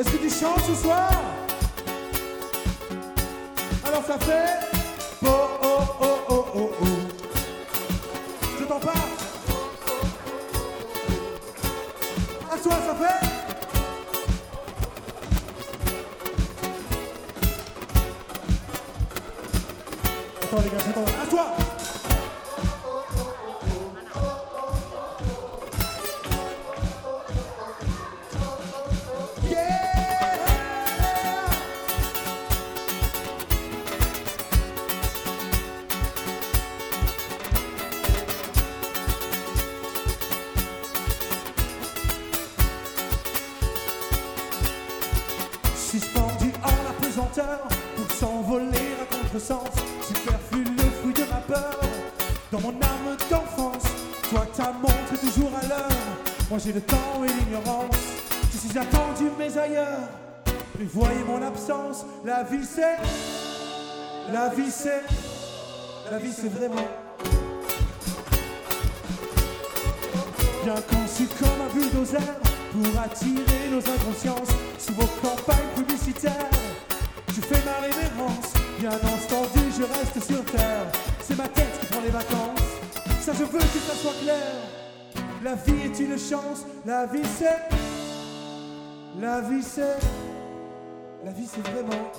Est-ce que tu chantes ce soir? Alors ça fait oh oh oh oh oh oh. Je t'en parle. À toi ça fait. Attends les gars, attends. À toi. Suspendu en apesanteur pour s'envoler à contresens, superflu le fruit de ma peur. Dans mon âme d'enfance, toi ta montre est toujours à l'heure. Moi j'ai le temps et l'ignorance, je suis attendu mais ailleurs. Prévoyez mon absence, la vie c'est, la vie c'est, la vie c'est vraiment bien conçu comme un bulldozer pour attirer nos inconsciences. Sous vos campagnes publicitaires, je fais ma révérence. Bien entendu, je reste sur terre. C'est ma tête qui prend les vacances. Ça, je veux que ça soit clair. La vie est une chance. La vie, c'est. La vie, c'est. La vie, c'est vraiment.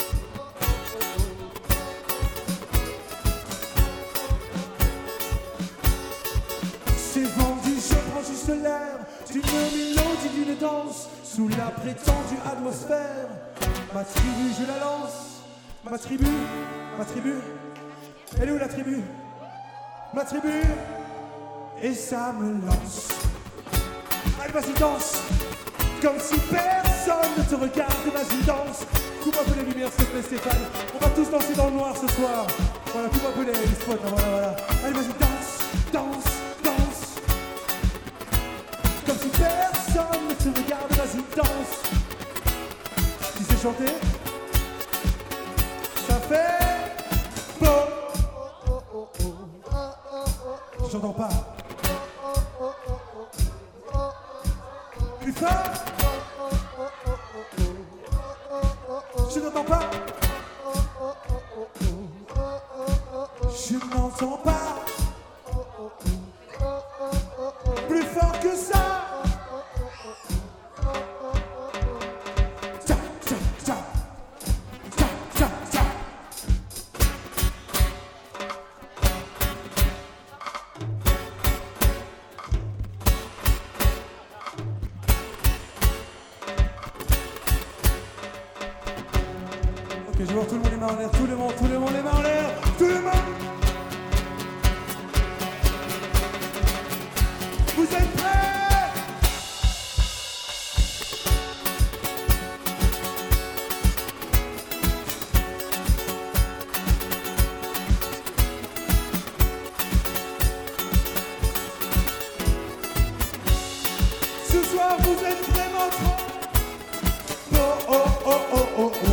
C'est vendu, je prends juste l'air d'une mélodie, d'une danse. Sous la prétendue atmosphère, ma tribu, je la lance. Ma tribu, elle est où la tribu? Ma tribu, et ça me lance. Allez, vas-y, danse, comme si personne ne te regarde, vas-y, danse. Coupe un peu les lumières, s'il te plaît, Stéphane. On va tous danser dans le noir ce soir. Voilà, coupe un peu les spots, voilà, voilà. Allez, vas-y, danse, danse, danse. Comme si personne ne te regarde, vas-y, danse. Tu sais chanter? Ça fait bon. J'entends pas. Plus fort. Je n'entends pas. Je n'entends pas. Plus fort que ça. Ok, je vais voir tout le monde les mains en l'air, tout le monde les mains en l'air, tout le monde. Vous êtes prêts? Ce soir, vous êtes vraiment trop. Oh, oh, oh, oh, oh, oh.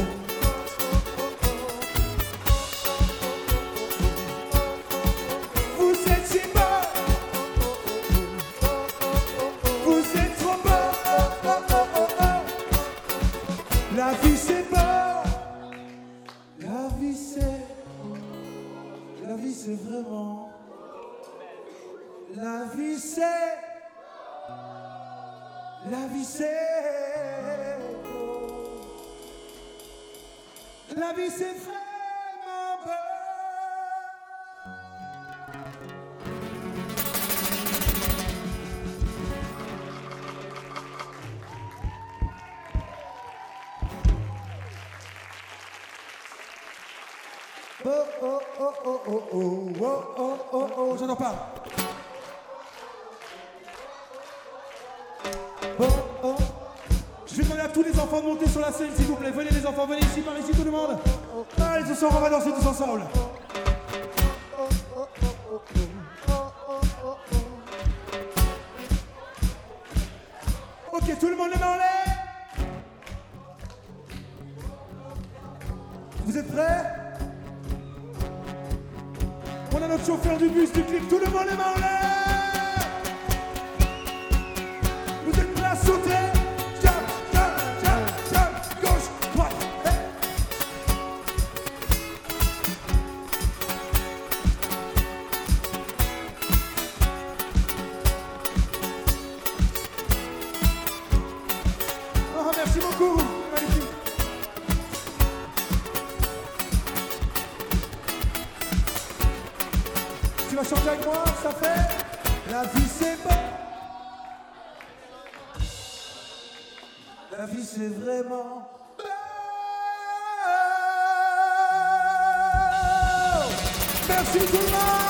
La vie c'est beau, la vie c'est vraiment, la vie c'est beau, la vie c'est vraiment beau. Oh oh oh oh oh oh oh oh oh oh, j'entends pas. Oh oh. Je vais demander à tous les enfants de monter sur la scène s'il vous plaît. Venez les enfants, venez ici, par ici tout le monde. Allez tous ensemble, on va danser tous ensemble. Ok, tout le monde les mains en l'air. Vous êtes prêts? On a notre chauffeur du bus, du clip, tout le monde les mains en l'air. Vous êtes prêts à sauter? Jump, jump, jump. Merci beaucoup. Magnifique. Tu vas chanter avec moi, ça fait la vie c'est beau. La vie c'est vraiment beau. Merci tout le monde.